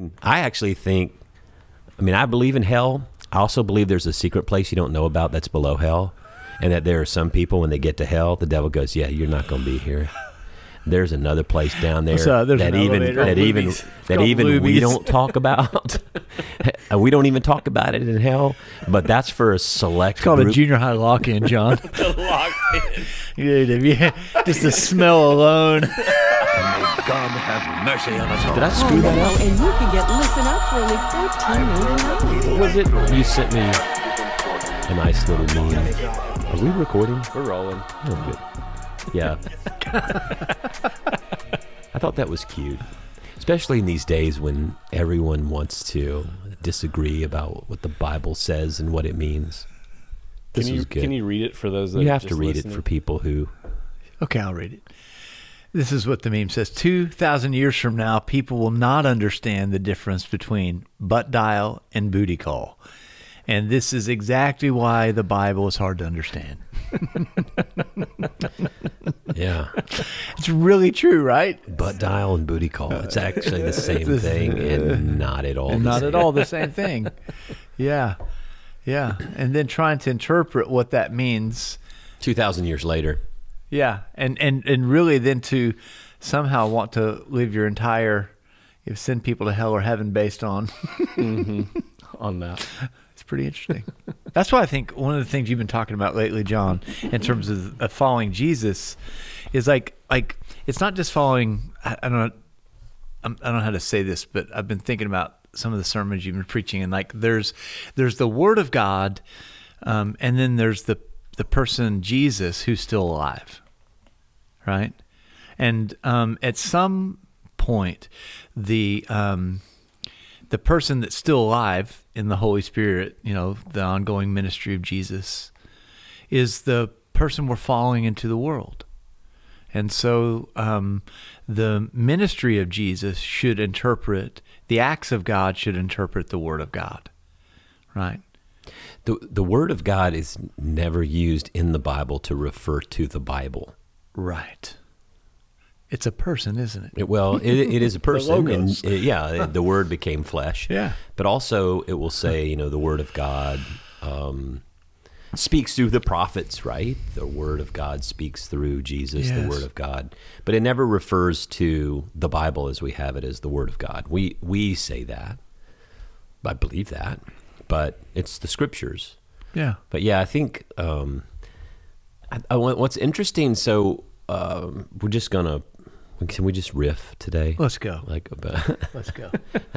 I actually think, I believe in hell. I also believe there's a secret place you don't know about that's below hell, and that there are some people, when they get to hell, the devil goes, yeah, you're not going to be here. There's another place down there that even we don't talk about. We don't even talk about it in hell, but that's for a select It's called group. a junior high lock-in, John. The lock-in. Just the smell alone. May God have mercy on us all. Did I screw that up? And you can get Listen Up for only $14.99. What was it? You sent me a nice little meme. Are we recording? We're rolling. Oh, good. Yeah. I thought that was cute. Especially in these days when everyone wants to disagree about what the Bible says and what it means. This was good. Can you read it for those that You have just to read listening? it for people who... Okay, I'll read it. This is what the meme says. 2,000 years from now, people will not understand the difference between butt dial and booty call. And this is exactly why the Bible is hard to understand. Yeah. It's really true, right? Butt dial and booty call. It's actually the same thing and not at all. Not at all the same thing. Yeah. Yeah. And then trying to interpret what that means. 2,000 years later. Yeah. And really then to somehow want to live your entire, send people to hell or heaven based on. On that. It's pretty interesting. That's why I think one of the things you've been talking about lately, John, in terms of following Jesus, is like it's not just following. I don't know how to say this, but I've been thinking about some of the sermons you've been preaching, and like there's the Word of God, and then there's the person Jesus who's still alive, right? And at some point, the person that's still alive in the Holy Spirit, the ongoing ministry of Jesus, is the person we're following into the world. And so the ministry of Jesus should interpret, the acts of God should interpret the Word of God, right? The Word of God is never used in the Bible to refer to the Bible. Right. It's a person, isn't it? It is a person. And logos. the Word became flesh. Yeah. But also it will say, the Word of God speaks through the prophets, right? The Word of God speaks through Jesus, Yes. the Word of God. But it never refers to the Bible as we have it as the Word of God. We say that. I believe that. But it's the Scriptures. Yeah. But yeah, I think what's interesting, so we're just going to, can we just riff today? Let's go. Let's go.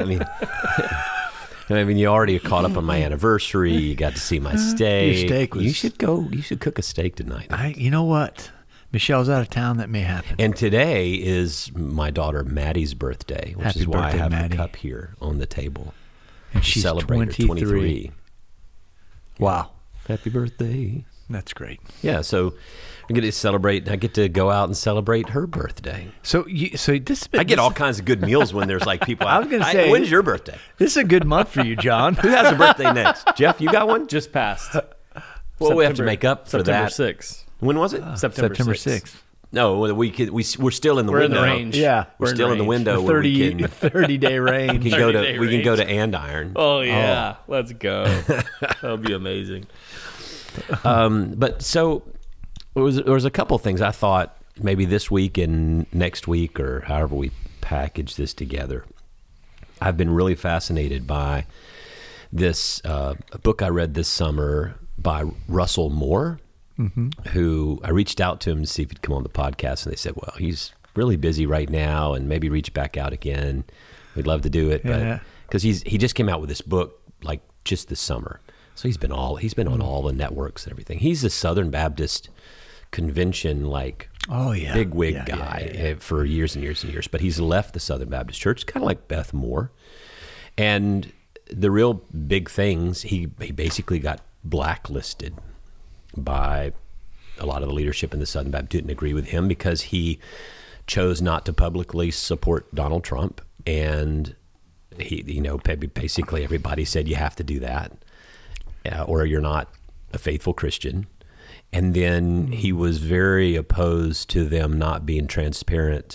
I mean, you already caught up on my anniversary. You got to see my steak. Your steak was... You should cook a steak tonight. You know what? Michelle's out of town. That may happen. And today is my daughter Maddie's birthday, which Happy is why I birthday, have Maddie. the cup here on the table. And To she's celebrate her 23. Wow. Happy birthday. That's great. Yeah, so I get to celebrate. I get to go out and celebrate her birthday. So this I get all kinds of good meals when there's like people. I was gonna say, when's your birthday? This is a good month for you, John. Who has a birthday next? Jeff, you got one? Just passed. Well, we have to make up for September that. 6th. When was it? September 6th. No, we're still in the We're in window. the range. Yeah. We're still in the range. window where we can 30-day range. we can go to 30-day we can go range. to Andiron. Oh, yeah. Let's go. That'll be amazing. But so there was a couple things I thought maybe this week and next week or however we package this together. I've been really fascinated by this book I read this summer by Russell Moore, who I reached out to him to see if he'd come on the podcast, and they said, well, he's really busy right now and maybe reach back out again. We'd love to do it, but because he just came out with this book like just this summer. So he's been on all the networks and everything. He's a Southern Baptist convention big wig guy for years and years and years. But he's left the Southern Baptist Church, kind of like Beth Moore. And the real big things, he basically got blacklisted by a lot of the leadership in the Southern Baptist. Didn't agree with him because he chose not to publicly support Donald Trump. And he, basically everybody said you have to do that. Or you're not a faithful Christian. And then he was very opposed to them not being transparent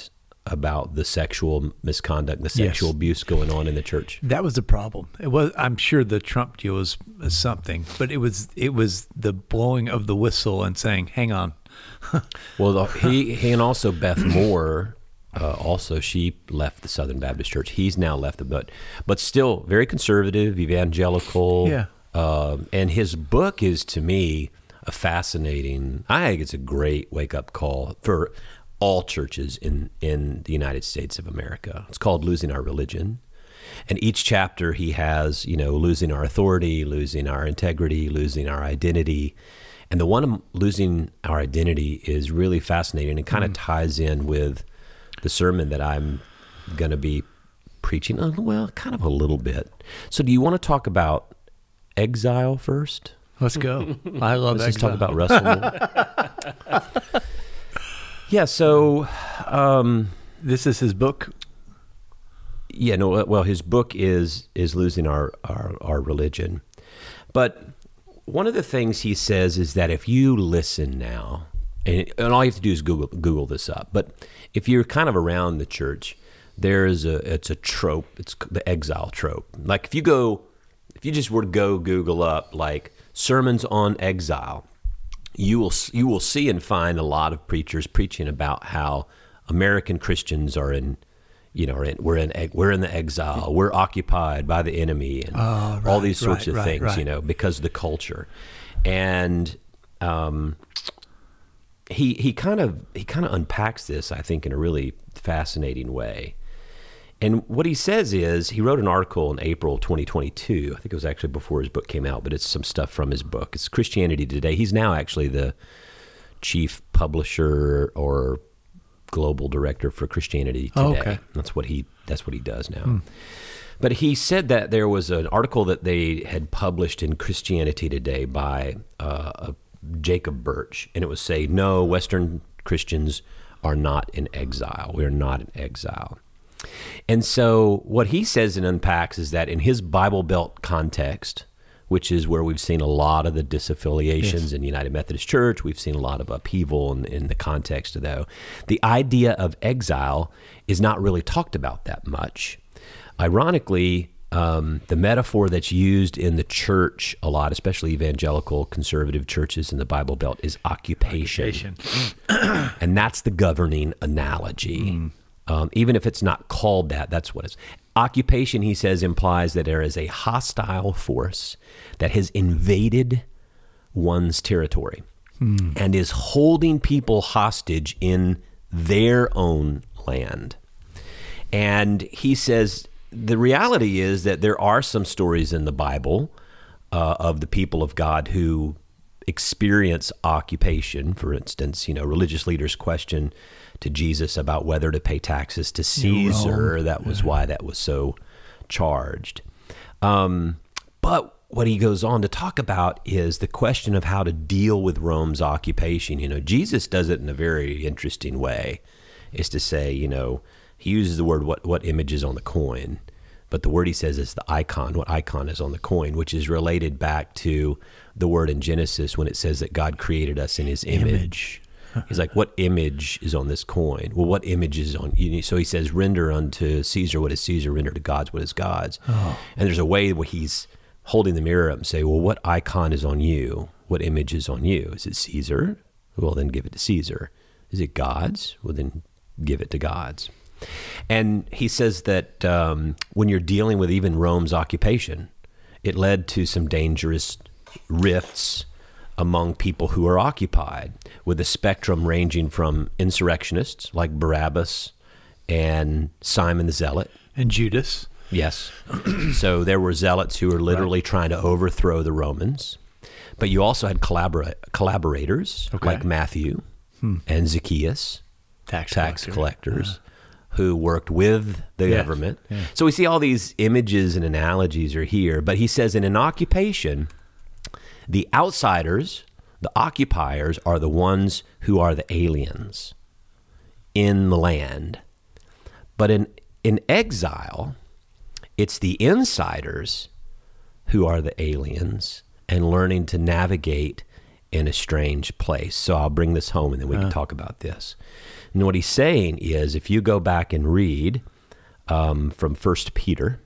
about the sexual misconduct, the sexual abuse going on in the church? That was the problem. It was. I'm sure the Trump deal was something, but it was the blowing of the whistle and saying, "Hang on." Well, he and also Beth Moore. Also, she left the Southern Baptist Church. He's now left the but still very conservative, evangelical. Yeah. And his book is, to me, a fascinating. I think it's a great wake up call for all churches in the United States of America. It's called Losing Our Religion. And each chapter he has, losing our authority, losing our integrity, losing our identity. And the one losing our identity is really fascinating and kind of ties in with the sermon that I'm going to be preaching. Well, kind of a little bit. So do you want to talk about exile first? Let's go. I love Let's just exile. talk about Russell. Yeah, so This is his book. yeah, no, well, his book is Losing Our Religion. But one of the things he says is that if you listen now, and all you have to do is Google this up, but if you're kind of around the church, it's a trope. It's the exile trope. Like if you just were to go Google up like sermons on exile, you will see and find a lot of preachers preaching about how American Christians are we're in the exile, we're occupied by the enemy, and all these sorts of things, because of the culture. And he kind of unpacks this, I think, in a really fascinating way. And what he says is, he wrote an article in April 2022. I think it was actually before his book came out, but it's some stuff from his book. It's Christianity Today. He's now actually the chief publisher or global director for Christianity Today. Oh, okay. That's what he does now. But he said that there was an article that they had published in Christianity Today by Jacob Birch, and it would say, no, Western Christians are not in exile. We are not in exile. And so what he says and unpacks is that in his Bible Belt context, which is where we've seen a lot of the disaffiliations in United Methodist Church, we've seen a lot of upheaval in the context of that. The idea of exile is not really talked about that much. Ironically, the metaphor that's used in the church a lot, especially evangelical conservative churches in the Bible Belt, is occupation. And that's the governing analogy. Even if it's not called that, that's what it's. Occupation, he says, implies that there is a hostile force that has invaded one's territory and is holding people hostage in their own land. And he says the reality is that there are some stories in the Bible of the people of God who experience occupation. For instance, religious leaders question to Jesus about whether to pay taxes to Caesar. That was why that was so charged. But what he goes on to talk about is the question of how to deal with Rome's occupation. Jesus does it in a very interesting way. Is to say, he uses the word what image is on the coin, but the word he says is the icon, what icon is on the coin, which is related back to the word in Genesis when it says that God created us in his image. He's like, what image is on this coin? Well, what image is on you? So he says, render unto Caesar what is Caesar, render to God's what is God's. And there's a way where he's holding the mirror up and say, well, what icon is on you? What image is on you? Is it Caesar? Well, then give it to Caesar. Is it God's? Well, then give it to God's. And he says that when you're dealing with even Rome's occupation, it led to some dangerous rifts among people who are occupied, with a spectrum ranging from insurrectionists like Barabbas and Simon the Zealot. And Judas. Yes. So there were zealots who were literally trying to overthrow the Romans. But you also had collaborators like Matthew and Zacchaeus, tax collectors, who worked with the government. Yeah. So we see all these images and analogies are here. But he says in an occupation, the outsiders, the occupiers, are the ones who are the aliens in the land. But in exile, it's the insiders who are the aliens and learning to navigate in a strange place. So I'll bring this home and then we can talk about this. And what he's saying is, if you go back and read from 1 Peter,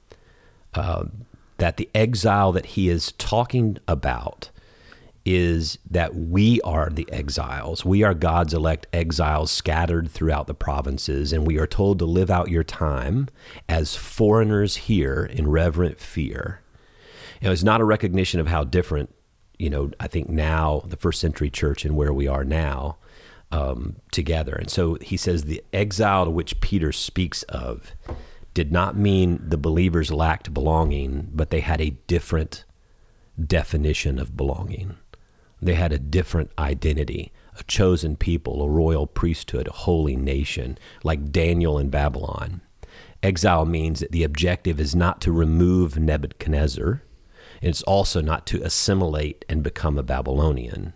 that the exile that he is talking about is that we are the exiles. We are God's elect exiles scattered throughout the provinces, and we are told to live out your time as foreigners here in reverent fear. And it's not a recognition of how different, I think now the first century church and where we are now together. And so he says the exile to which Peter speaks of did not mean the believers lacked belonging, but they had a different definition of belonging. They had a different identity, a chosen people, a royal priesthood, a holy nation, like Daniel in Babylon. Exile means that the objective is not to remove Nebuchadnezzar, and it's also not to assimilate and become a Babylonian.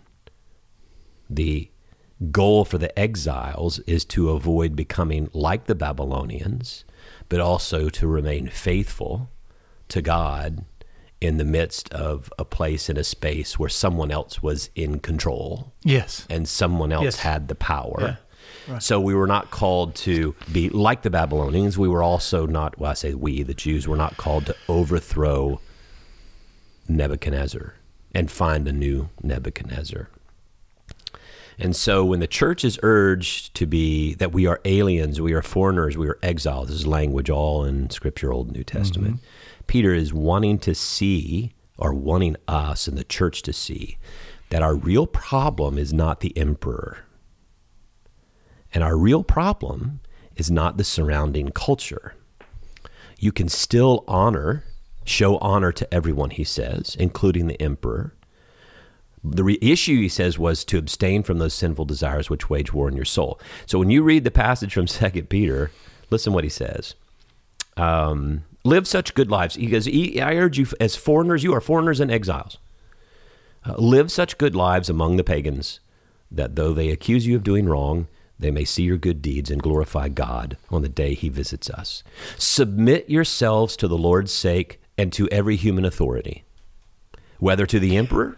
The goal for the exiles is to avoid becoming like the Babylonians, but also to remain faithful to God in the midst of a place and a space where someone else was in control. Yes. And someone else Yes. had the power. Yeah. Right. So we were not called to be like the Babylonians. We were also not, well, I say we, the Jews, were not called to overthrow Nebuchadnezzar and find a new Nebuchadnezzar. And so when the church is urged to be that we are aliens, we are foreigners, we are exiles, this is language all in Scripture, Old and New Testament. Mm-hmm. Peter is wanting to see, or wanting us and the church to see, that our real problem is not the emperor. And our real problem is not the surrounding culture. You can still show honor to everyone, he says, including the emperor. The issue, he says, was to abstain from those sinful desires which wage war in your soul. So when you read the passage from 2 Peter, listen what he says. Live such good lives. He goes, I urge you as foreigners, you are foreigners and exiles. Live such good lives among the pagans, that though they accuse you of doing wrong, they may see your good deeds and glorify God on the day he visits us. Submit yourselves to the Lord's sake and to every human authority, whether to the emperor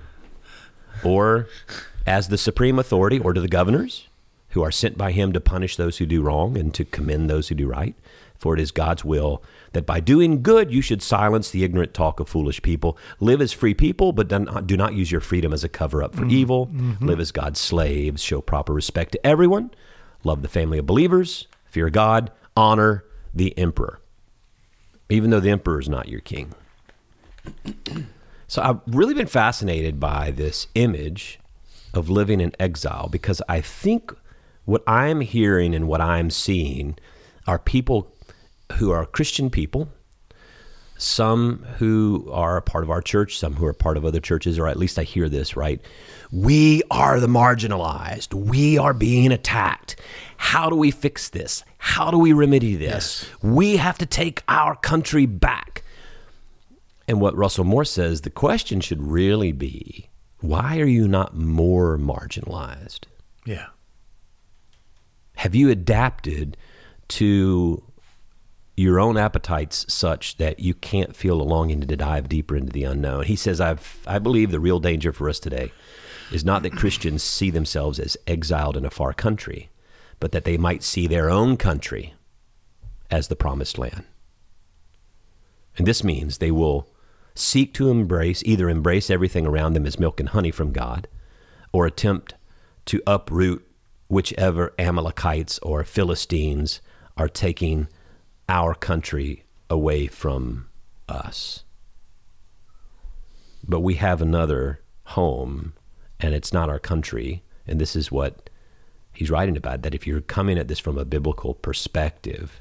or as the supreme authority, or to the governors who are sent by him to punish those who do wrong and to commend those who do right. For it is God's will that by doing good you should silence the ignorant talk of foolish people. Live as free people, but do not use your freedom as a cover-up for evil. Mm-hmm. Live as God's slaves. Show proper respect to everyone. Love the family of believers. Fear God. Honor the emperor, even though the emperor is not your king. So I've really been fascinated by this image of living in exile, because I think what I'm hearing and what I'm seeing are people who are Christian people, some who are a part of our church, some who are part of other churches, or at least I hear this, right? We are the marginalized. We are being attacked. How do we fix this? How do we remedy this? Yes. We have to take our country back. And what Russell Moore says, the question should really be, why are you not more marginalized? Yeah. Have you adapted to your own appetites such that you can't feel a longing to dive deeper into the unknown? He says, I believe the real danger for us today is not that Christians see themselves as exiled in a far country, but that they might see their own country as the promised land. And this means they will seek to either embrace everything around them as milk and honey from God, or attempt to uproot whichever Amalekites or Philistines are taking our country away from us. But we have another home, and it's not our country. And this is what he's writing about, that if you're coming at this from a biblical perspective,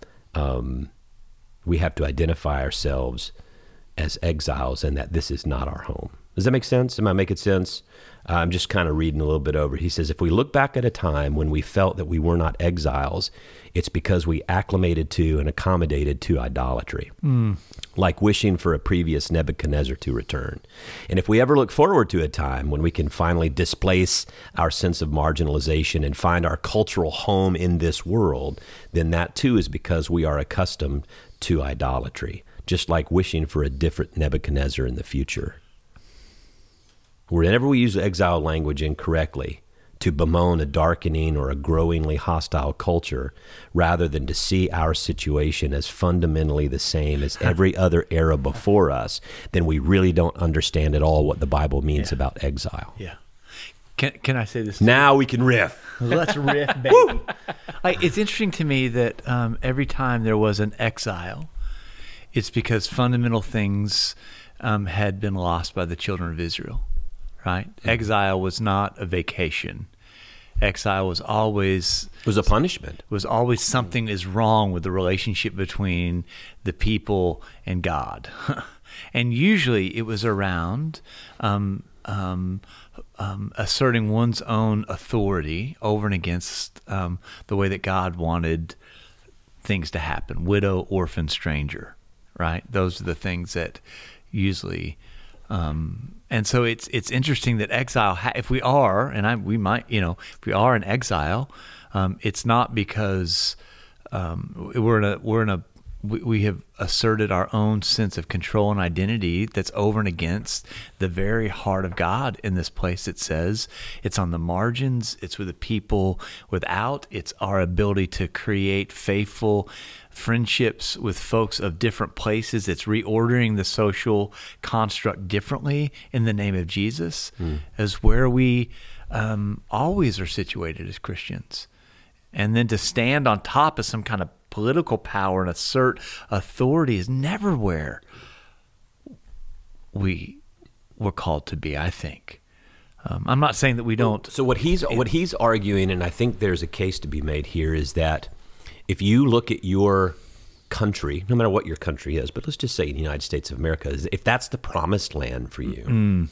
we have to identify ourselves as exiles and that this is not our home. Does that make sense? Am I making sense? I'm just kind of reading a little bit over. He says, if we look back at a time when we felt that we were not exiles, it's because we acclimated to and accommodated to idolatry, like wishing for a previous Nebuchadnezzar to return. And if we ever look forward to a time when we can finally displace our sense of marginalization and find our cultural home in this world, then that too is because we are accustomed to idolatry, just like wishing for a different Nebuchadnezzar in the future. Whenever we use exile language incorrectly, to bemoan a darkening or a growingly hostile culture rather than to see our situation as fundamentally the same as every other era before us, then we really don't understand at all what the Bible means about exile. Yeah. Can I say this? Now we can riff. Let's riff, baby. It's interesting to me that every time there was an exile, it's because fundamental things had been lost by the children of Israel, right? Mm-hmm. Exile was not a vacation. Exile was always... It was a punishment. Was always something is wrong with the relationship between the people and God. And usually it was around... asserting one's own authority over and against the way that God wanted things to happen. Widow, orphan, stranger, right? Those are the things that usually... and so it's interesting that exile, if we are, and we might, if we are in exile, it's not because we have asserted our own sense of control and identity that's over and against the very heart of God in this place. It says it's on the margins, it's with the people without, it's our ability to create faithful friendships with folks of different places. It's reordering the social construct differently in the name of Jesus, as where we always are situated as Christians. And then to stand on top of some kind of political power and assert authority is never where we were called to be, I think. I'm not saying that we don't. So what he's arguing, and I think there's a case to be made here, is that if you look at your country, no matter what your country is, but let's just say the United States of America, if that's the promised land for you,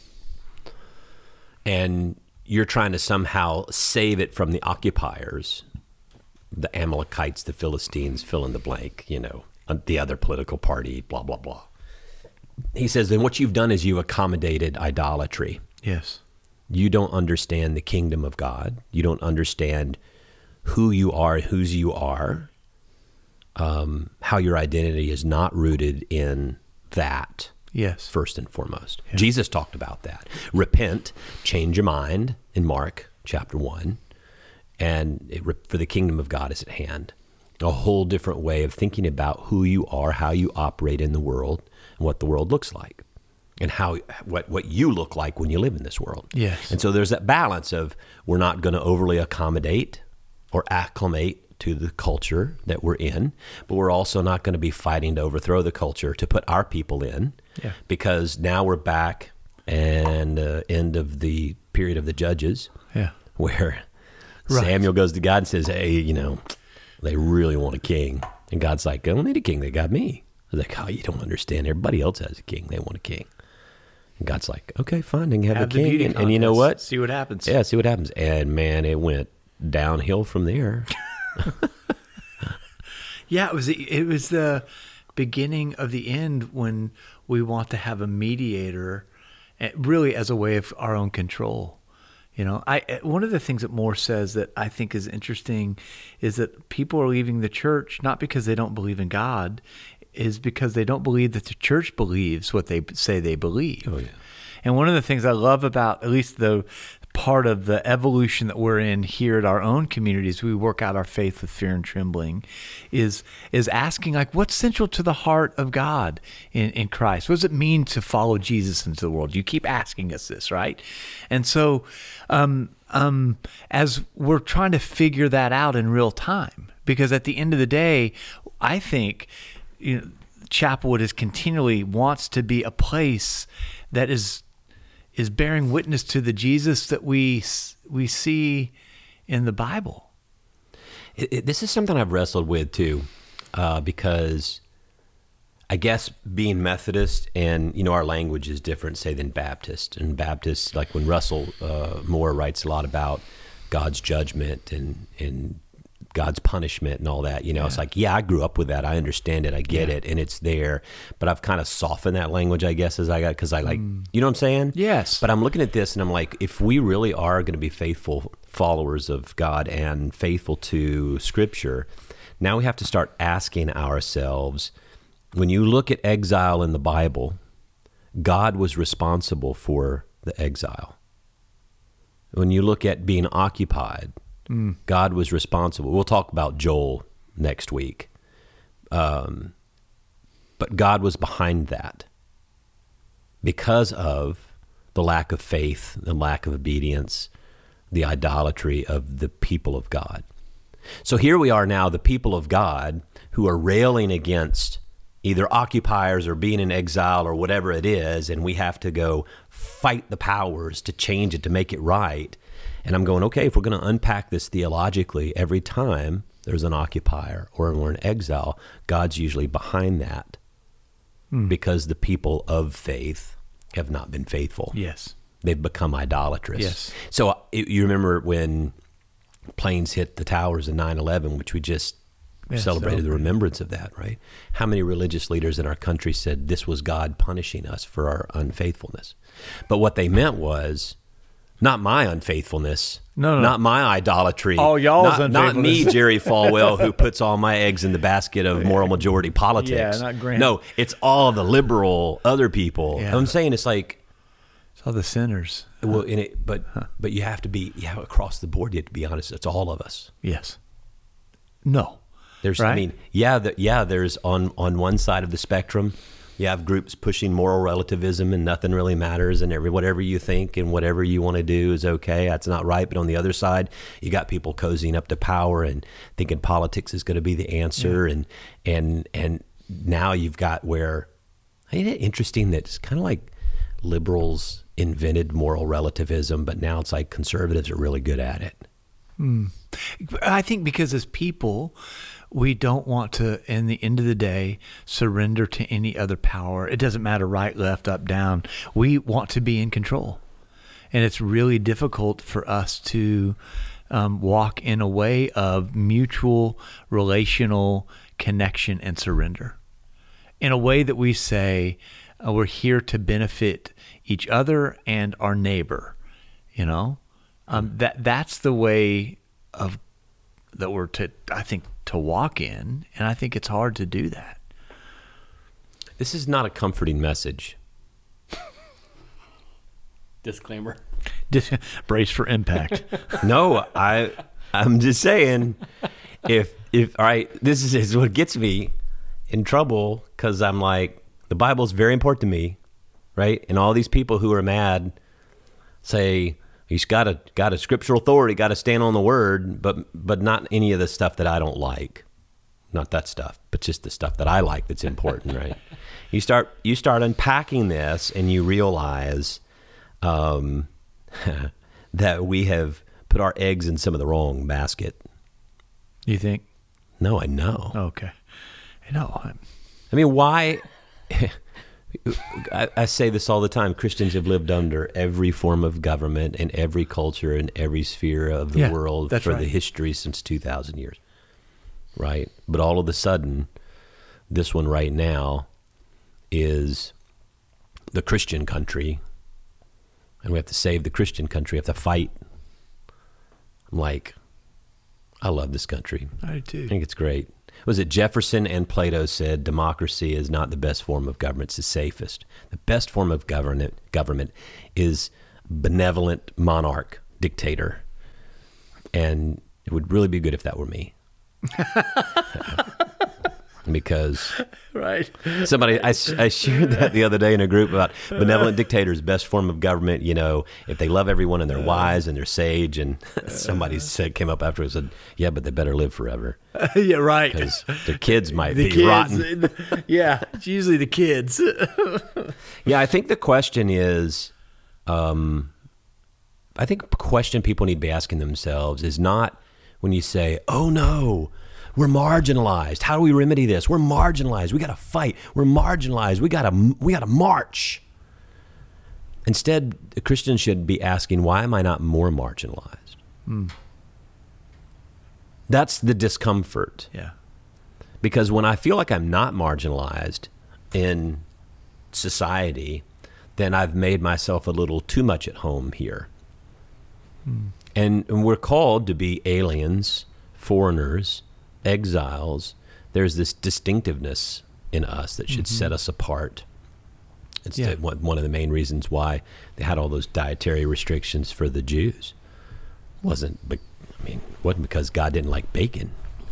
and you're trying to somehow save it from the occupiers, the Amalekites, the Philistines, fill in the blank, the other political party, blah, blah, blah. He says, then what you've done is you accommodated idolatry. Yes. You don't understand the kingdom of God. You don't understand who you are, whose you are, how your identity is not rooted in that. Yes. First and foremost. Yeah. Jesus talked about that. Repent, change your mind in Mark chapter 1, and for the kingdom of God is at hand. A whole different way of thinking about who you are, how you operate in the world, and what the world looks like, and what you look like when you live in this world. Yes. And so there's that balance of we're not going to overly accommodate or acclimate to the culture that we're in, but we're also not going to be fighting to overthrow the culture to put our people in, because now we're back and end of the period of the judges, where Samuel goes to God and says, hey, they really want a king. And God's like, I don't need a king. They got me. I was like, oh, you don't understand. Everybody else has a king. They want a king. And God's like, okay, fine. They can have a king. And you know what? See what happens. Yeah, see what happens. And man, it went downhill from there. Yeah, it was the beginning of the end when we want to have a mediator, really as a way of our own control. One of the things that Moore says that I think is interesting is that people are leaving the church not because they don't believe in God, is because they don't believe that the church believes what they say they believe. Oh, yeah. And one of the things I love about at least the part of the evolution that we're in here at our own communities, we work out our faith with fear and trembling, is asking, like, what's central to the heart of God in Christ? What does it mean to follow Jesus into the world? You keep asking us this, right? And so as we're trying to figure that out in real time, because at the end of the day, I think Chapelwood is continually wants to be a place that is bearing witness to the Jesus that we see in the Bible. This is something I've wrestled with too, because I guess being Methodist and, our language is different, say, than Baptist. And Baptist, like when Russell Moore writes a lot about God's judgment and God's punishment and all that, it's like, I grew up with that. I understand it. I get it. And it's there. But I've kind of softened that language, I guess, as I got, because I like, you know what I'm saying? Yes. But I'm looking at this and I'm like, if we really are going to be faithful followers of God and faithful to Scripture, now we have to start asking ourselves, when you look at exile in the Bible, God was responsible for the exile. when you look at being occupied, God was responsible. We'll talk about Joel next week. But God was behind that because of the lack of faith, the lack of obedience, the idolatry of the people of God. So here we are now, the people of God, who are railing against either occupiers or being in exile or whatever it is, and we have to go fight the powers to change it, to make it right. And I'm going, okay, if we're going to unpack this theologically, every time there's an occupier or we're in exile, God's usually behind that because the people of faith have not been faithful. Yes. They've become idolatrous. Yes. So you remember when planes hit the towers in 9/11, which we just celebrated the remembrance of that, right? How many religious leaders in our country said this was God punishing us for our unfaithfulness? But what they meant was, not my unfaithfulness, No. not my idolatry, All y'all's not me, unfaithfulness. Jerry Falwell, who puts all my eggs in the basket of moral majority politics. Yeah, not Grant. No, it's all the liberal other people. Yeah. I'm saying it's like, It's all the sinners. well, but you have to be, across the board. You have to be honest. It's all of us. Yes. No. There's, Right? I mean, there's on one side of the spectrum, you have groups pushing moral relativism and nothing really matters, and whatever you think and whatever you want to do is okay. That's not right. But on the other side, you got people cozying up to power and thinking politics is going to be the answer, and now you've got where, ain't it interesting that it's kind of like liberals invented moral relativism, but now it's like conservatives are really good at it. I think because as people, we don't want to, in the end of the day, surrender to any other power. It doesn't matter right, left, up, down. We want to be in control. And it's really difficult for us to walk in a way of mutual relational connection and surrender. In a way that we say, we're here to benefit each other and our neighbor, you know? That's the way of that we're to walk in, and I think it's hard to do that. This is not a comforting message. Disclaimer. Brace for impact. No, I'm just saying, if all right, this is what gets me in trouble, because I'm like, the Bible's very important to me, right? And all these people who are mad say, he's got a scriptural authority, got to stand on the word, but not any of the stuff that I don't like. Not that stuff, but just the stuff that I like that's important, right? You start unpacking this, and you realize that we have put our eggs in some of the wrong basket. You think? No, I know. Okay. No. I mean, why? I say this all the time. Christians have lived under every form of government in every culture in every sphere of the world for the history since 2,000 years, right? But all of a sudden, this one right now is the Christian country, and we have to save the Christian country. We have to fight. I'm like, I love this country. I do too. I think it's great. Was it Jefferson and Plato said democracy is not the best form of government, it's the safest. The best form of government is benevolent monarch, dictator. And it would really be good if that were me. Because Right. somebody, I shared that the other day in a group about benevolent dictators, best form of government, if they love everyone and they're wise and they're sage, and somebody came up afterwards and said, yeah, but they better live forever. Yeah, right. Because their kids might be rotten. Yeah, it's usually the kids. Yeah, I think the question is, I think a question people need to be asking themselves is not when you say, oh no, we're marginalized. How do we remedy this? We're marginalized. We got to fight. We're marginalized. We got to march. Instead, a Christian should be asking, why am I not more marginalized? That's the discomfort. Yeah. Because when I feel like I'm not marginalized in society, then I've made myself a little too much at home here. And we're called to be aliens, foreigners, exiles. There's this distinctiveness in us that should set us apart. It's one of the main reasons why they had all those dietary restrictions for the Jews. wasn't because God didn't like bacon.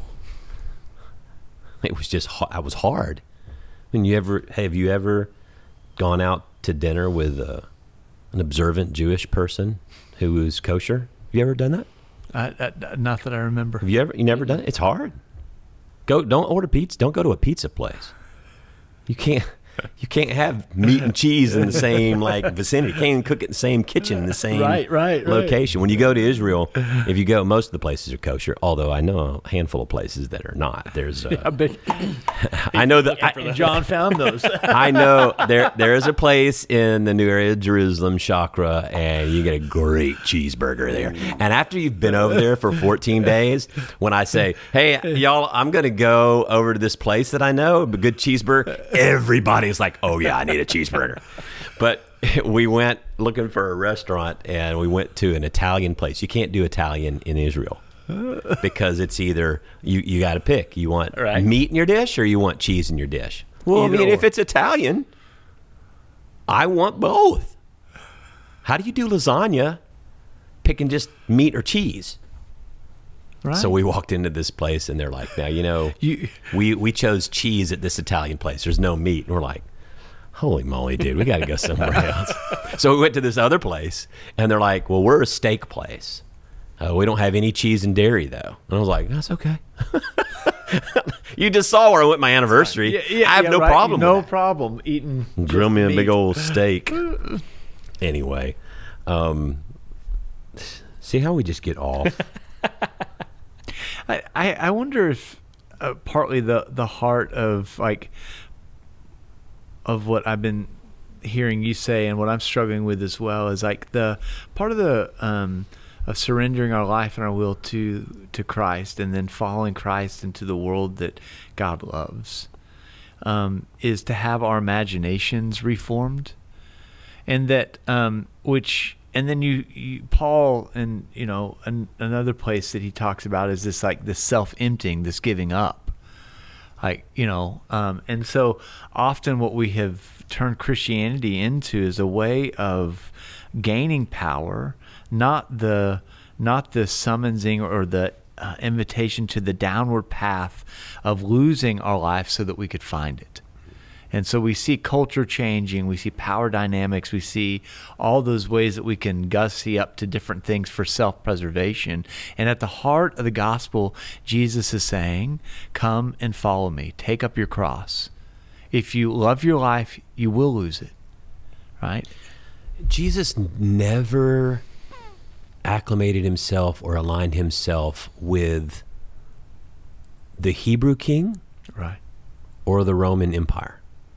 It was just I was hard. I mean, have you ever gone out to dinner with an observant Jewish person who was kosher? Have you ever done that? Not that I remember. Have you never done it? It's hard. Don't order pizza. Don't go to a pizza place. You can't have meat and cheese in the same vicinity. You can't even cook it in the same kitchen in the same location. When you go to Israel, if you go, most of the places are kosher. Although I know a handful of places that are not. There's I know that John found those. I know there is a place in the New Area of Jerusalem, Chakra, and you get a great cheeseburger there. And after you've been over there for 14 days, when I say, "Hey, y'all, I'm going to go over to this place that I know, a good cheeseburger," everybody's like, "Oh yeah, I need a cheeseburger." But we went looking for a restaurant, and we went to an Italian place. You can't do Italian in Israel because it's either you got to pick. You want meat in your dish or you want cheese in your dish. Well, Either I mean, or. if it's Italian, I want both. How do you do lasagna picking just meat or cheese? Right. So we walked into this place, and they're like, "Now, we chose cheese at this Italian place. There's no meat." And we're like, "Holy moly, dude, we got to go somewhere else." So we went to this other place, and they're like, "Well, we're a steak place. We don't have any cheese and dairy, though." And I was like, "That's okay." You just saw where I went my anniversary. I have no problem with that. problem eating. Grill me a meat. big old steak. Anyway, see how we just get off? I wonder if partly the heart of of what I've been hearing you say and what I'm struggling with as well is the part of the of surrendering our life and our will to Christ and then following Christ into the world that God loves is to have our imaginations reformed, and that and then you Paul, and another place that he talks about is this this self-emptying, this giving up, and so often what we have turned Christianity into is a way of gaining power, not the summonsing or the invitation to the downward path of losing our life so that we could find it. And so we see culture changing, we see power dynamics, we see all those ways that we can gussy up to different things for self-preservation. And at the heart of the gospel, Jesus is saying, "Come and follow me. Take up your cross. If you love your life, you will lose it." Right? Jesus never acclimated himself or aligned himself with the Hebrew king Right. or the Roman Empire.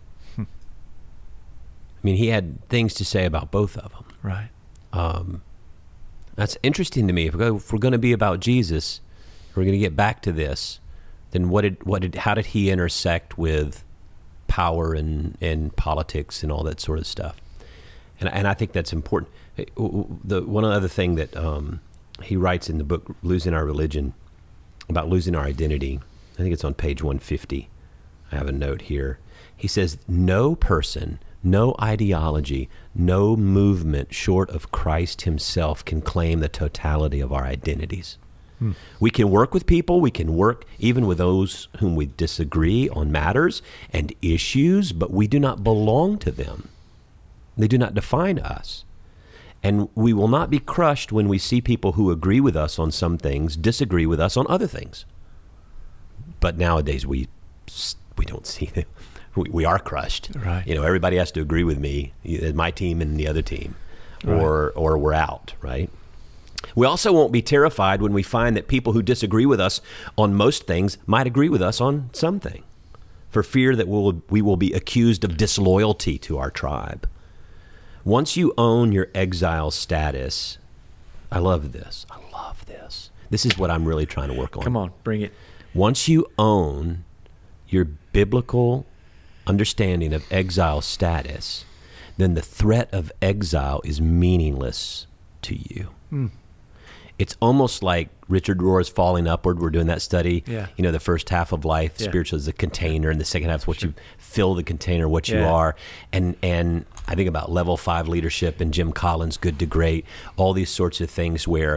I mean, he had things to say about both of them. Right. That's interesting to me. If we're going to be about Jesus, we're going to get back to this. Then how did he intersect with power and politics and all that sort of stuff? And I think that's important. One other thing that he writes in the book "Losing Our Religion" about losing our identity. I think it's on page 150. I have a note here. He says, "No person, no ideology, no movement short of Christ himself can claim the totality of our identities." We can work with people, we can work even with those whom we disagree on matters and issues, but we do not belong to them. They do not define us. And we will not be crushed when we see people who agree with us on some things disagree with us on other things. But nowadays we don't see them. We are crushed. Right. Everybody has to agree with me, my team and the other team, or we're out, right? We also won't be terrified when we find that people who disagree with us on most things might agree with us on something, for fear that we will be accused of disloyalty to our tribe. Once you own your exile status, I love this. This is what I'm really trying to work on. Come on, bring it. Once you own your biblical understanding of exile status, then the threat of exile is meaningless to you. It's almost like Richard Rohr's Falling Upward. We're doing that study. Yeah. The first half of life, Yeah. spiritual is the container, and the second half is what you fill the container, what you Yeah. are. And I think about level 5 leadership and Jim Collins' Good to Great, all these sorts of things where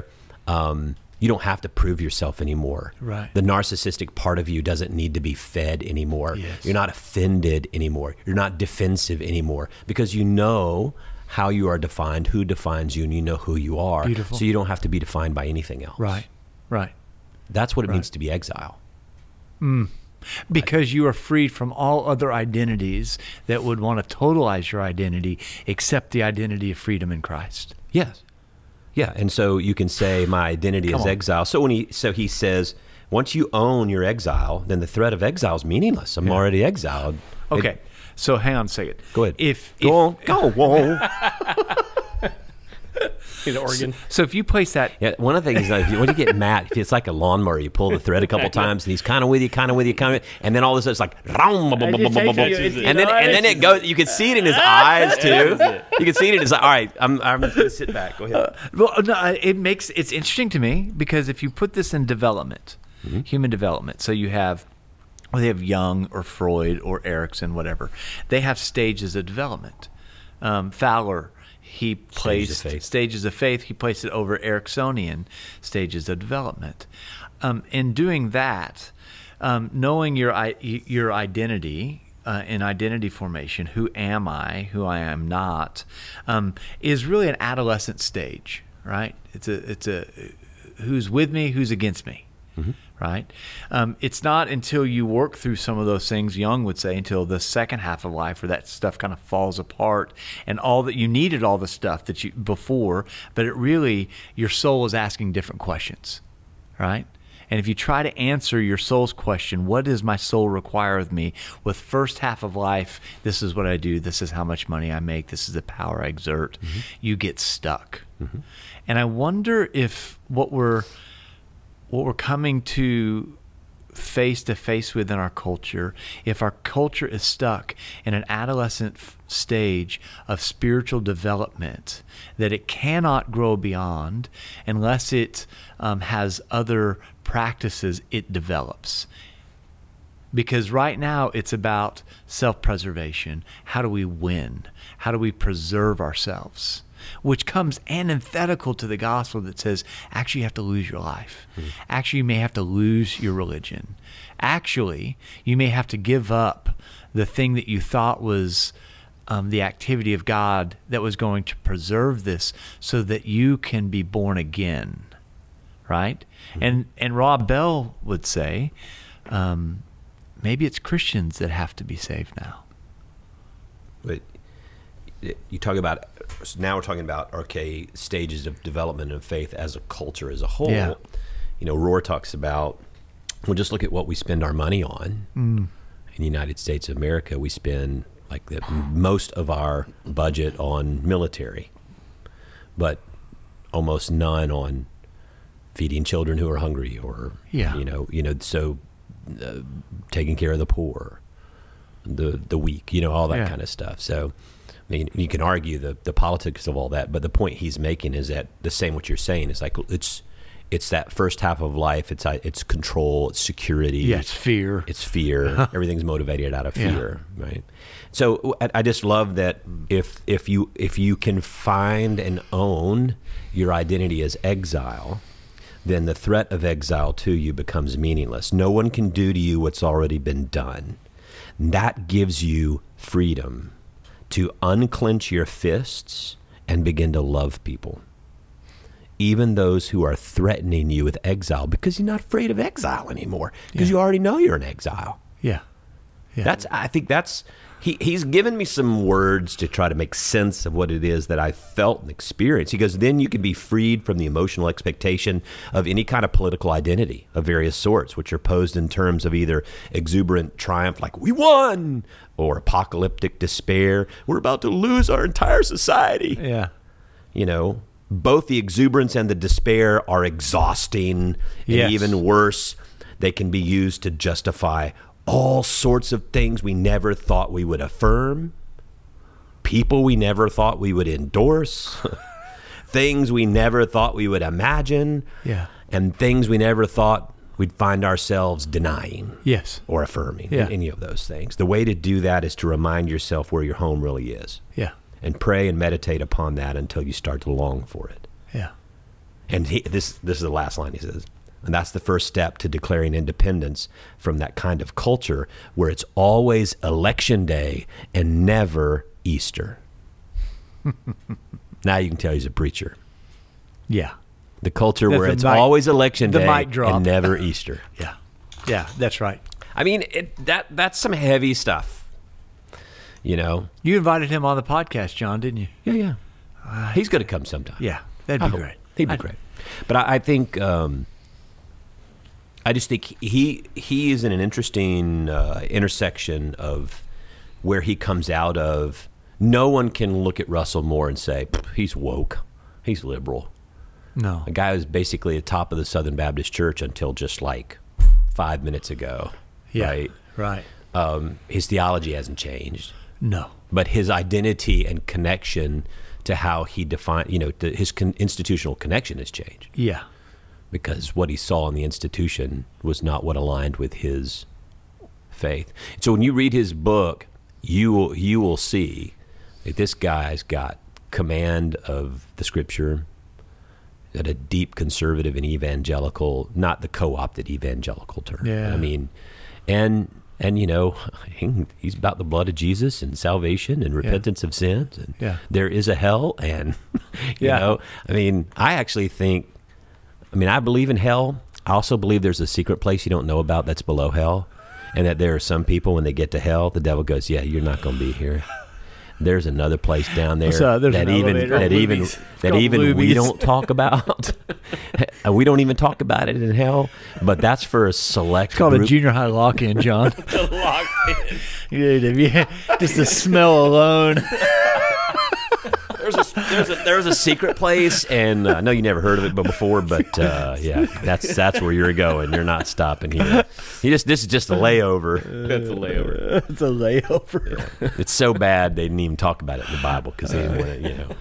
You don't have to prove yourself anymore. Right. The narcissistic part of you doesn't need to be fed anymore. Yes. You're not offended anymore. You're not defensive anymore because you know how you are defined, who defines you, and you know who you are. Beautiful. So you don't have to be defined by anything else. Right. That's what it Right. means to be exile. Because you are freed from all other identities that would want to totalize your identity except the identity of freedom in Christ. Yes. Yeah, and so you can say my identity Come is on. exile. So he says, once you own your exile, then the threat of exile is meaningless. I'm already exiled. Okay. So hang on a second. Go ahead. If Go on. In Oregon. So if you place that Yeah, one of the things is when you get mad, if it's like a lawnmower, you pull the thread a couple times, and he's kind of with you, and then all of a sudden it's like, and then it goes. You can see it in his eyes too. You can see it in his. All right, I'm going to sit back. Go ahead. well, no, it's interesting to me because if you put this in development, human development, so you have they have Jung or Freud or Erickson, whatever, they have stages of development. Fowler, he placed stages of faith. He placed it over Ericksonian stages of development. In doing that, knowing your identity in identity formation, who am I, who I am not, is really an adolescent stage, right? It's a who's with me, who's against me. Right? It's not until you work through some of those things, Jung would say, until the second half of life where that stuff kind of falls apart and all that you needed all the stuff that you before, but it really, your soul is asking different questions, right? And if you try to answer your soul's question, what does my soul require of me? With first half of life, this is what I do, this is how much money I make, this is the power I exert, you get stuck. And I wonder if what we're coming to face with in our culture, if our culture is stuck in an adolescent stage of spiritual development that it cannot grow beyond unless it has other practices it develops. Because right now it's about self-preservation. How do we win? How do we preserve ourselves? Which comes antithetical to the gospel that says, actually, you have to lose your life. Actually, you may have to lose your religion. Actually, you may have to give up the thing that you thought was the activity of God that was going to preserve this so that you can be born again, right? And Rob Bell would say, maybe it's Christians that have to be saved now. But you talk about, now we're talking about, okay, stages of development of faith as a culture as a whole. Yeah. You know, Rohr talks about, well, just look at what we spend our money on. In the United States of America, we spend most of our budget on military, but almost none on feeding children who are hungry or, taking care of the poor, the weak, all that kind of stuff. So, I mean, you can argue the politics of all that, but the point he's making is that the same what you're saying is like it's that first half of life. It's control, it's security. Yeah, it's fear. It's fear. Everything's motivated out of fear, right? So I just love that if you can find and own your identity as exile, then the threat of exile to you becomes meaningless. No one can do to you what's already been done. That gives you freedom to unclench your fists and begin to love people, even those who are threatening you with exile, because you're not afraid of exile anymore, because you already know you're in exile. Yeah. I think that's he's given me some words to try to make sense of what it is that I felt and experienced. He goes, then you can be freed from the emotional expectation of any kind of political identity of various sorts, which are posed in terms of either exuberant triumph, like we won, or apocalyptic despair, we're about to lose our entire society. Yeah. Both the exuberance and the despair are exhausting, and even worse, they can be used to justify all sorts of things we never thought we would affirm, people we never thought we would endorse, things we never thought we would imagine, and things we never thought we'd find ourselves denying or affirming, any of those things. The way to do that is to remind yourself where your home really is. And pray and meditate upon that until you start to long for it. And this is the last line he says. And that's the first step to declaring independence from that kind of culture where it's always election day and never Easter. Now you can tell he's a preacher. Yeah. The culture That's where the it's mic- always election the day mic drop. and never Easter. Yeah. Yeah, that's right. I mean, that's some heavy stuff, you know? You invited him on the podcast, John, didn't you? Yeah. He's going to come sometime. Yeah, that'd I be hope. great. He'd be great. But I think, I just think he is in an interesting intersection of where he comes out of. No one can look at Russell Moore and say, he's woke, he's liberal. No. A guy who's basically at the top of the Southern Baptist Church until just like 5 minutes ago. Yeah. Right? Right. His theology hasn't changed. No. But his identity and connection to how he defined, his institutional connection has changed. Yeah. Because what he saw in the institution was not what aligned with his faith. So when you read his book, you will see that this guy's got command of the Scripture, at a deep conservative and evangelical, not the co-opted evangelical term. Yeah. I mean, and he's about the blood of Jesus and salvation and repentance of sins. And there is a hell, and I mean, I believe in hell. I also believe there's a secret place you don't know about that's below hell, and that there are some people when they get to hell, the devil goes, "Yeah, you're not going to be here. There's another place down there that even we don't talk about. We don't even talk about it in hell, but that's for a select It's called group." a junior high lock-in, John. Just the smell alone. There's a secret place, and I know you never heard of it before, but that's where you're going. You're not stopping here. This is just a layover. That's a layover. It's a layover. Yeah. It's so bad they didn't even talk about it in the Bible because they didn't want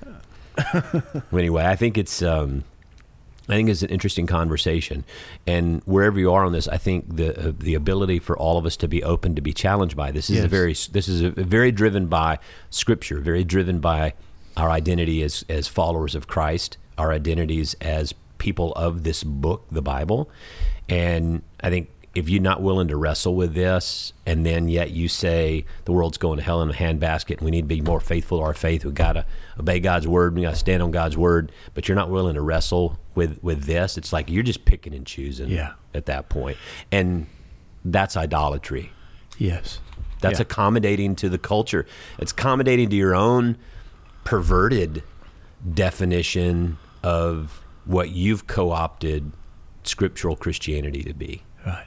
it. Anyway, I think it's an interesting conversation, and wherever you are on this, I think the ability for all of us to be open to be challenged by this is very driven by Scripture, very driven by our identity as followers of Christ, our identities as people of this book, the Bible. And I think if you're not willing to wrestle with this, and then yet you say the world's going to hell in a handbasket and we need to be more faithful to our faith, we've got to obey God's word, we got to stand on God's word, but you're not willing to wrestle with this, it's like you're just picking and choosing at that point. And that's idolatry. Yes. That's accommodating to the culture. It's accommodating to your own perverted definition of what you've co-opted scriptural Christianity to be. Right.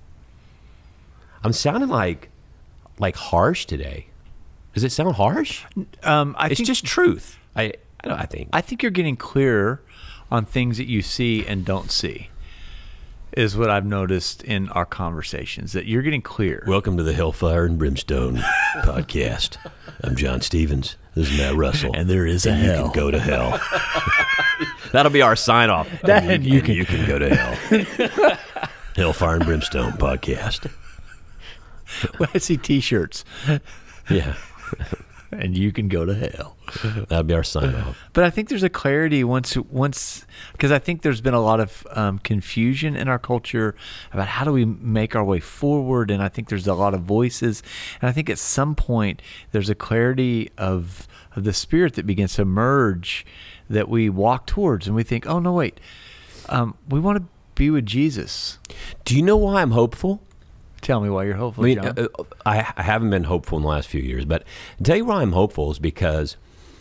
I'm sounding like harsh today. Does it sound harsh? I think just truth. I think you're getting clearer on things that you see and don't see, is what I've noticed in our conversations, that you're getting clear. Welcome to the Hellfire and Brimstone podcast. I'm John Stevens. This is Matt Russell. And there is a hell. You can go to hell. That'll be our sign off. You can go to hell. Hellfire and Brimstone podcast. Well, I see T-shirts. Yeah. And you can go to hell. That'll be our sign off. But I think there's a clarity once because I think there's been a lot of confusion in our culture about how do we make our way forward, and I think there's a lot of voices, and I think at some point there's a clarity of the Spirit that begins to emerge that we walk towards, and we think, oh no, wait, we want to be with Jesus. Do you know why I'm hopeful? Tell me why you're hopeful, John. I haven't been hopeful in the last few years, but I'll tell you why I'm hopeful is because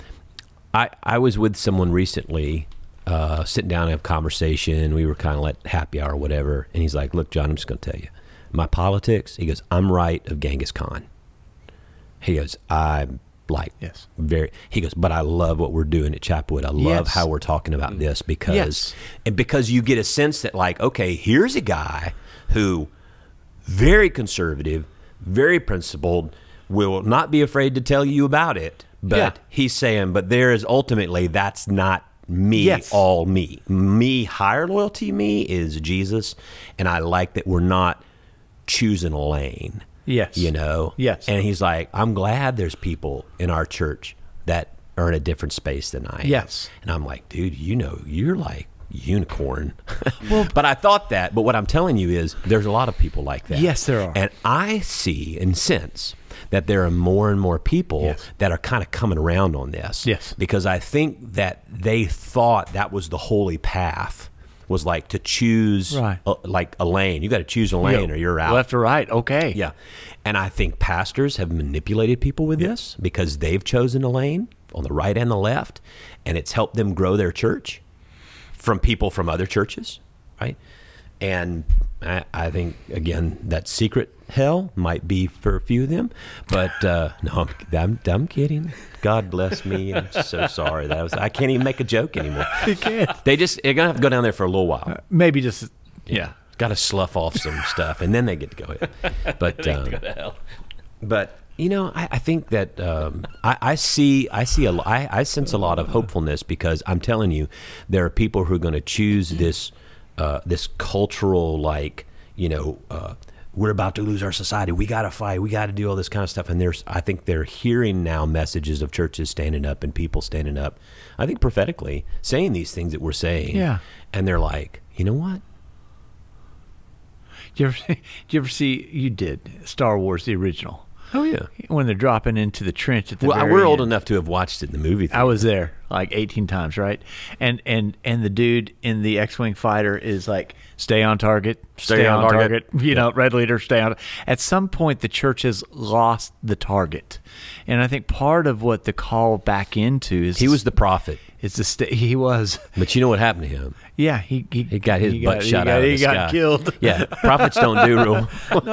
I was with someone recently, sitting down and have a conversation. We were kind of like happy hour or whatever. And he's like, look, John, I'm just going to tell you. My politics, he goes, I'm right of Genghis Khan. He goes, I'm like, he goes, but I love what we're doing at Chapwood. I love how we're talking about this because you get a sense that like, okay, here's a guy who very conservative, very principled, will not be afraid to tell you about it. But he's saying, but there is ultimately, that's not me, all me. Me, higher loyalty me is Jesus. And I like that we're not choosing a lane. Yes. You know? Yes. And he's like, I'm glad there's people in our church that are in a different space than I am. Yes. And I'm like, dude, you're like unicorn. Well, but I thought that. But what I'm telling you is there's a lot of people like that. Yes, there are. And I see and sense that there are more and more people Yes. that are kind of coming around on this. Yes. Because I think that they thought that was the holy path, was like to choose Right. like a lane. You got to choose a lane or you're out. Left or right? Okay. Yeah. And I think pastors have manipulated people with this because they've chosen a lane on the right and the left, and it's helped them grow their church from people from other churches, right? And I think, again, that secret hell might be for a few of them. But no, I'm kidding. God bless me. I'm so sorry. I can't even make a joke anymore. You can't. They're going to have to go down there for a little while. Maybe just, yeah. Got to slough off some stuff, and then they get to go in. But Go to hell. But you know, I think that I sense a lot of hopefulness, because I'm telling you, there are people who are going to choose this this cultural, like, you know, we're about to lose our society. We got to fight. We got to do all this kind of stuff. And I think they're hearing now messages of churches standing up and people standing up. I think prophetically saying these things that we're saying. Yeah. And they're like, you know what? Did you ever see, you did, Star Wars, the original, Oh yeah. when they're dropping into the trench at the Well, very we're old end? enough to have watched it in the movie theater. I was there like 18 times, right? And the dude in the X-Wing fighter is like, stay on target, stay on target. You know, red leader, stay on. At some point, the church has lost the target. And I think part of what the call back into is... He was the prophet. He was. But you know what happened to him? Yeah, he got his butt shot out of the He sky. got killed. Yeah, prophets don't do rule.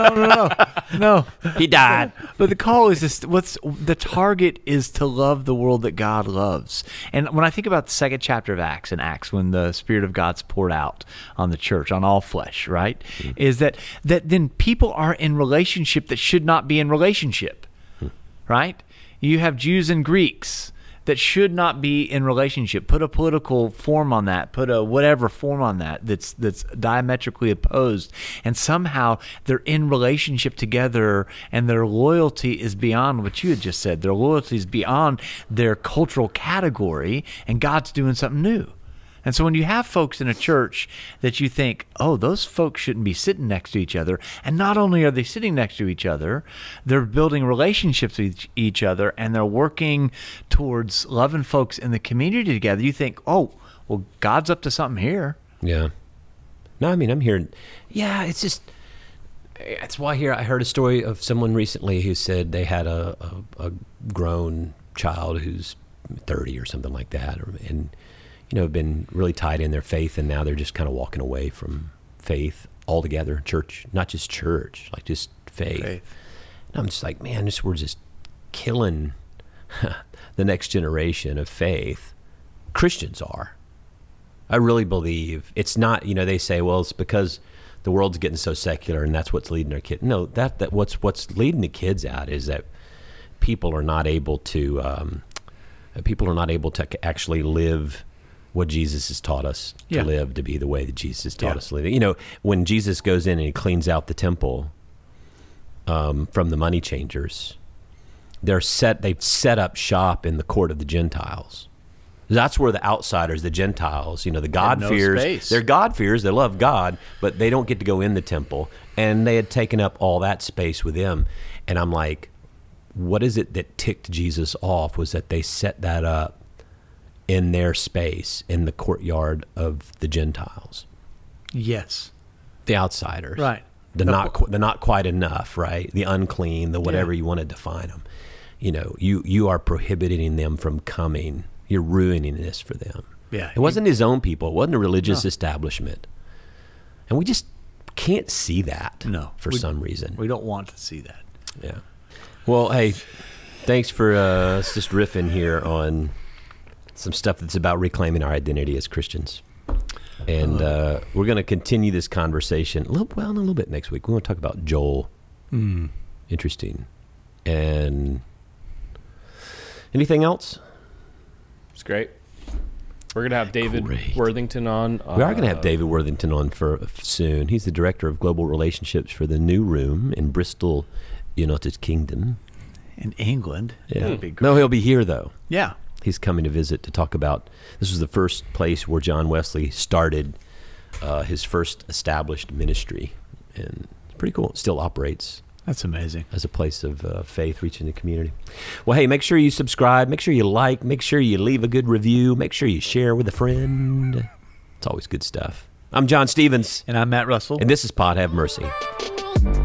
No. He died. But the call is this: the target is to love the world that God loves. And when I think about the second chapter of Acts, when the Spirit of God's poured out on the church, on all flesh, right, is that then people are in relationship that should not be in relationship, right? You have Jews and Greeks that should not be in relationship. Put a political form on that. Put a whatever form on that that's diametrically opposed. And somehow they're in relationship together, and their loyalty is beyond what you had just said. Their loyalty is beyond their cultural category, and God's doing something new. And so when you have folks in a church that you think, oh, those folks shouldn't be sitting next to each other, and not only are they sitting next to each other, they're building relationships with each other, and they're working towards loving folks in the community together, you think, oh, well, God's up to something here. Yeah. No, I mean, I'm hearing. Yeah, it's just. That's why I heard a story of someone recently who said they had a grown child who's 30 or something like that, and you know, been really tied in their faith, and now they're just kind of walking away from faith altogether. Church, not just church, like just faith. And I'm just like, man, we're just killing the next generation of faith. Christians are. I really believe it's not. You know, they say, well, it's because the world's getting so secular, and that's what's leading our kids. No, that what's leading the kids out is that people are not able to actually live what Jesus has taught us to live, to be the way that Jesus taught us to live. You know, when Jesus goes in and he cleans out the temple from the money changers, they've set up shop in the court of the Gentiles. That's where the outsiders, the Gentiles, you know, the God-fearers, they're God-fearers, they love God, but they don't get to go in the temple. And they had taken up all that space with them. And I'm like, what is it that ticked Jesus off was that they set that up in their space in the courtyard of the Gentiles. Yes. The outsiders. Right. The not quite enough, right? The unclean, the whatever you want to define them. You know, you are prohibiting them from coming. You're ruining this for them. Yeah. It wasn't his own people. It wasn't a religious establishment. And we just can't see that for some reason. We don't want to see that. Yeah. Well, hey, thanks for us just riffing here on some stuff that's about reclaiming our identity as Christians. And we're going to continue this conversation a little bit next week. We want to talk about Joel. Interesting. And anything else? It's great. We're going to have David Worthington on. We are going to have David Worthington on soon. He's the director of global relationships for the New Room in Bristol, United Kingdom. In England. Yeah. That'd be great. No, he'll be here, though. Yeah. He's coming to visit to talk about. This was the first place where John Wesley started his first established ministry, and it's pretty cool. It still operates. That's amazing. As a place of faith reaching the community. Well, hey, make sure you subscribe. Make sure you like. Make sure you leave a good review. Make sure you share with a friend. It's always good stuff. I'm John Stevens. And I'm Matt Russell. And this is Pod Have Mercy.